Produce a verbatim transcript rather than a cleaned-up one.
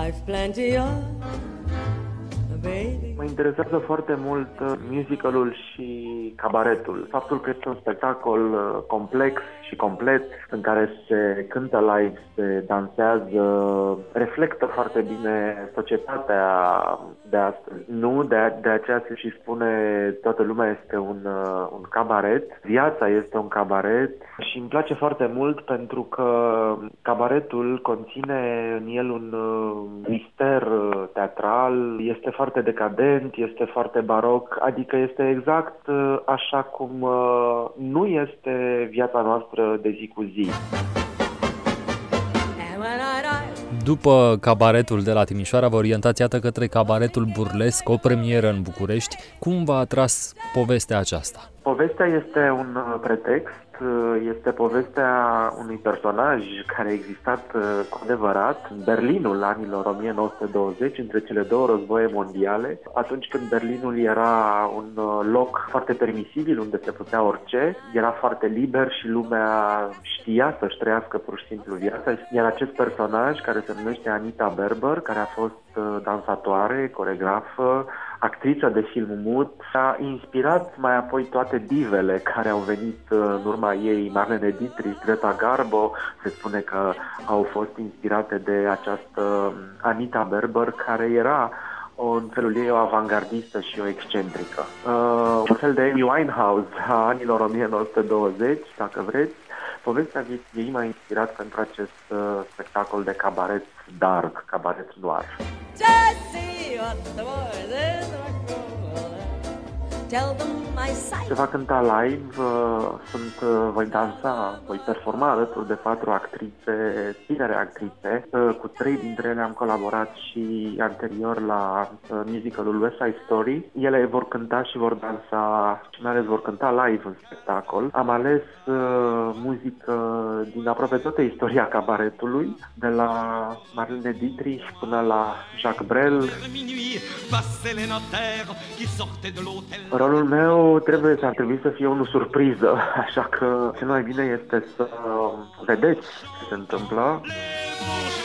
I've plenty of baby. Mă interesează foarte mult musicalul și cabaretul. Faptul că este un spectacol complex și complet, în care se cântă live, se dansează, reflectă foarte bine societatea de astăzi. Nu, de, de aceea se și spune toată lumea este un, un cabaret. Viața este un cabaret și îmi place foarte mult pentru că cabaretul conține în el un mister teatral, este foarte decadent, este foarte baroc, adică este exact așa cum nu este viața noastră de zi cu zi. După cabaretul de la Timișoara, vă orientați iată către cabaretul burlesc, o premieră în București. Cum v-a atras povestea aceasta? Povestea este un pretext, este povestea unui personaj care a existat cu adevărat în Berlinul anilor o mie nouă sute douăzeci, între cele două războaie mondiale, atunci când Berlinul era un loc foarte permisibil, unde se putea orice, era foarte liber și lumea știa să-și trăiască pur și simplu viața. Iar acest personaj, care se numește Anita Berber, care a fost dansatoare, coregrafă, actriță de film mut, a inspirat mai apoi toate divele care au venit în urma ei, Marlene Dietrich, Greta Garbo. Se spune că au fost inspirate de această Anita Berber, care era în felul ei o avangardistă și o excentrică. Uh, un fel de Amy Winehouse a anilor o mie nouă sute douăzeci, dacă vreți. Povestea ei m-a inspirat pentru acest uh, spectacol de cabaret dark, cabaret noir. Se va cânta live, sunt, voi dansa, voi performa alături de patru actrițe, tinere actrițe. Cu trei dintre ele am colaborat și anterior la musicalul West Side Story. Ele vor cânta și vor dansa, și mai ales vor cânta live în spectacol. Am ales uh, muzică din aproape toată istoria cabaretului, de la Marlene Dietrich până la Jacques Brel. Rolul meu trebuie să ar trebui să fie unul surpriză, așa că cel mai bine este să vedeți ce se întâmplă.